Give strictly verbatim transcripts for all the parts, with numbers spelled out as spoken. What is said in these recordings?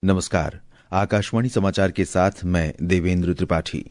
नमस्कार, आकाशवाणी समाचार के साथ मैं देवेंद्र त्रिपाठी।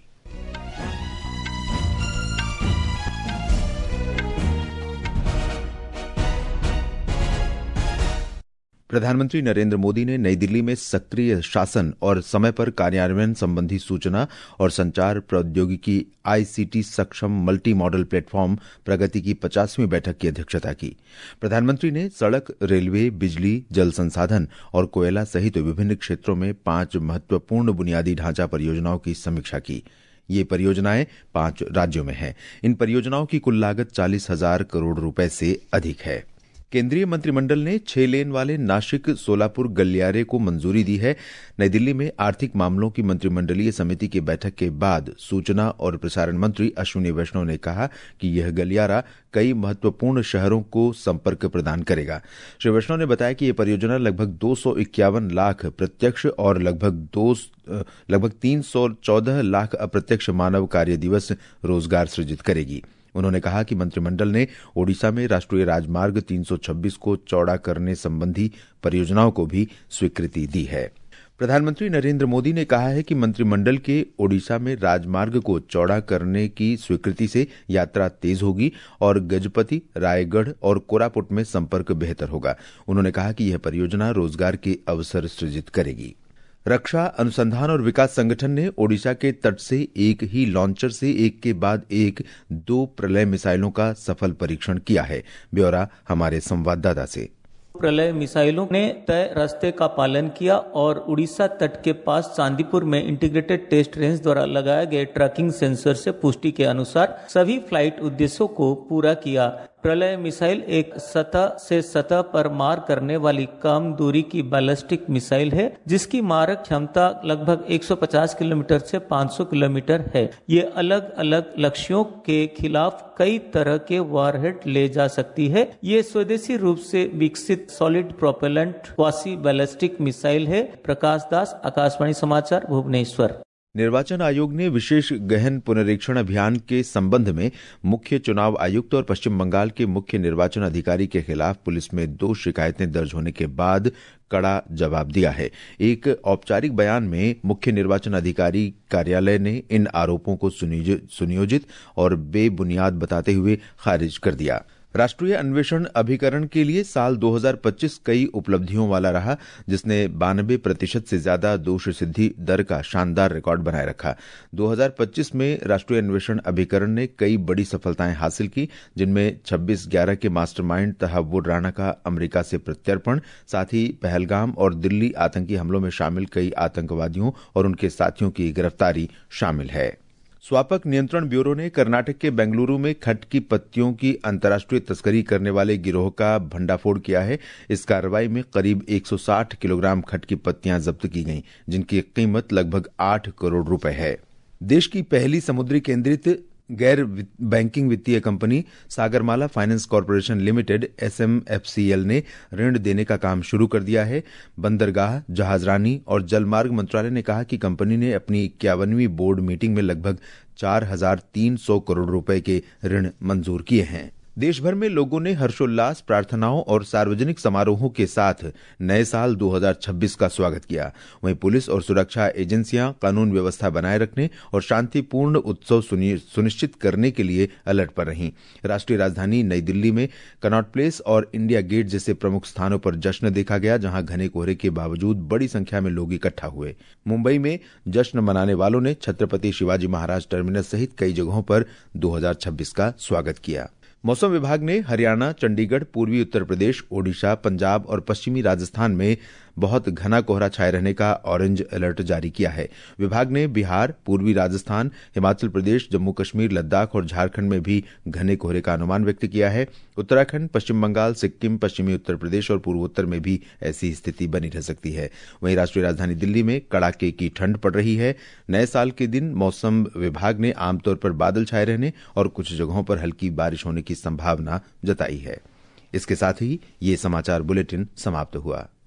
प्रधानमंत्री नरेंद्र मोदी ने नई दिल्ली में सक्रिय शासन और समय पर कार्यान्वयन संबंधी सूचना और संचार प्रौद्योगिकी आईसीटी सक्षम मल्टी मॉडल प्लेटफॉर्म प्रगति की पचासवीं बैठक की अध्यक्षता की। प्रधानमंत्री ने सड़क, रेलवे, बिजली, जल संसाधन और कोयला सहित विभिन्न क्षेत्रों में पांच महत्वपूर्ण बुनियादी ढांचा परियोजनाओं की समीक्षा की। ये परियोजनाएं पांच राज्यों में हैं। इन परियोजनाओं की कुल लागत चालीस हजार करोड़ रुपए से अधिक है। केंद्रीय मंत्रिमंडल ने छह लेन वाले नासिक सोलापुर गलियारे को मंजूरी दी है। नई दिल्ली में आर्थिक मामलों की मंत्रिमंडलीय समिति की बैठक के बाद सूचना और प्रसारण मंत्री अश्विनी वैष्णव ने कहा कि यह गलियारा कई महत्वपूर्ण शहरों को संपर्क प्रदान करेगा। श्री वैष्णव ने बताया कि यह परियोजना लगभग दो सौ इक्यावन लाख प्रत्यक्ष और लगभग दो लगभग तीन सौ चौदह लाख अप्रत्यक्ष मानव कार्य दिवस रोजगार सृजित करेगी। उन्होंने कहा कि मंत्रिमंडल ने ओडिशा में राष्ट्रीय राजमार्ग तीन सौ छब्बीस को चौड़ा करने संबंधी परियोजनाओं को भी स्वीकृति दी है। प्रधानमंत्री नरेंद्र मोदी ने कहा है कि मंत्रिमंडल के ओडिशा में राजमार्ग को चौड़ा करने की स्वीकृति से यात्रा तेज होगी और गजपति, रायगढ़ और कोरापुट में संपर्क बेहतर होगा। उन्होंने कहा कि यह परियोजना रोजगार के अवसर सृजित करेगी। रक्षा अनुसंधान और विकास संगठन ने ओडिशा के तट से एक ही लॉन्चर से एक के बाद एक दो प्रलय मिसाइलों का सफल परीक्षण किया है। ब्यौरा हमारे संवाददाता से। प्रलय मिसाइलों ने तय रास्ते का पालन किया और उड़ीसा तट के पास चांदीपुर में इंटीग्रेटेड टेस्ट रेंज द्वारा लगाए गए ट्रैकिंग सेंसर से पुष्टि के अनुसार सभी फ्लाइट उद्देश्यों को पूरा किया। प्रलय मिसाइल एक सतह से सतह पर मार करने वाली कम दूरी की बैलिस्टिक मिसाइल है, जिसकी मारक क्षमता लगभग एक सौ पचास किलोमीटर से पाँच सौ किलोमीटर है। ये अलग अलग लक्ष्यों के खिलाफ कई तरह के वॉरहेड ले जा सकती है। ये स्वदेशी रूप से विकसित solid propellant quasi ballistic missile है। प्रकाश दास, आकाशवाणी समाचार, भुवनेश्वर। निर्वाचन आयोग ने विशेष गहन पुनरीक्षण अभियान के संबंध में मुख्य चुनाव आयुक्त और पश्चिम बंगाल के मुख्य निर्वाचन अधिकारी के खिलाफ पुलिस में दो शिकायतें दर्ज होने के बाद कड़ा जवाब दिया है। एक औपचारिक बयान में मुख्य निर्वाचन अधिकारी कार्यालय ने इन आरोपों को सुनियोजित और बेबुनियाद बताते हुए खारिज कर दिया। राष्ट्रीय अन्वेषण अभिकरण के लिए साल दो हज़ार पच्चीस कई उपलब्धियों वाला रहा, जिसने बानबे प्रतिशत से ज्यादा दोष सिद्धि दर का शानदार रिकॉर्ड बनाए रखा। दो हज़ार पच्चीस में राष्ट्रीय अन्वेषण अभिकरण ने कई बड़ी सफलताएं हासिल की, जिनमें छब्बीस ग्यारह के मास्टरमाइंड तहव्वुर राणा का अमेरिका से प्रत्यर्पण, साथ ही पहलगाम और दिल्ली आतंकी हमलों में शामिल कई आतंकवादियों और उनके साथियों की गिरफ्तारी शामिल है। स्वापक नियंत्रण ब्यूरो ने कर्नाटक के बेंगलुरु में खट की पत्तियों की अंतर्राष्ट्रीय तस्करी करने वाले गिरोह का भंडाफोड़ किया है। इस कार्रवाई में करीब एक सौ साठ किलोग्राम खट की पत्तियां जब्त की गईं, जिनकी कीमत लगभग आठ करोड़ रुपए है। देश की पहली समुद्री केंद्रित गैर बैंकिंग वित्तीय company Sagarmala finance corporation limited S M F C L ने ऋण देने का काम शुरू कर दिया है। बंदरगाह, जहाजरानी और जलमार्ग मंत्रालय ने कहा कि कंपनी ने अपनी इक्यावनवीं बोर्ड मीटिंग में लगभग चार हजार तीन सौ करोड़ रुपए के ऋण मंजूर किए हैं। देश भर में लोगों ने हर्षोल्लास, प्रार्थनाओं और सार्वजनिक समारोहों के साथ नए साल दो हज़ार छब्बीस का स्वागत किया। वहीं पुलिस और सुरक्षा एजेंसियां कानून व्यवस्था बनाए रखने और शांतिपूर्ण उत्सव सुनिश्चित करने के लिए अलर्ट पर रहीं। राष्ट्रीय राजधानी नई दिल्ली में कनॉट प्लेस और इंडिया गेट जैसे प्रमुख स्थानों पर जश्न देखा गया, जहां घने कोहरे के बावजूद बड़ी संख्या में लोग इकट्ठा हुए। मुंबई में जश्न मनाने वालों ने छत्रपति शिवाजी महाराज टर्मिनस सहित कई जगहों पर दो हज़ार छब्बीस का स्वागत किया। मौसम विभाग ने हरियाणा, चंडीगढ़, पूर्वी उत्तर प्रदेश, ओडिशा, पंजाब और पश्चिमी राजस्थान में बहुत घना कोहरा छाए रहने का ऑरेंज अलर्ट जारी किया है। विभाग ने बिहार, पूर्वी राजस्थान, हिमाचल प्रदेश, जम्मू कश्मीर, लद्दाख और झारखंड में भी घने कोहरे का अनुमान व्यक्त किया है। उत्तराखंड, पश्चिम बंगाल, सिक्किम, पश्चिमी उत्तर प्रदेश और पूर्वोत्तर में भी ऐसी स्थिति बनी रह सकती है। वहीं राष्ट्रीय राजधानी दिल्ली में कड़ाके की ठंड पड़ रही है। नए साल के दिन मौसम विभाग ने आमतौर पर बादल छाए रहने और कुछ जगहों पर हल्की बारिश होने की संभावना जताई है। इसके साथ ही ये समाचार बुलेटिन समाप्त हुआ।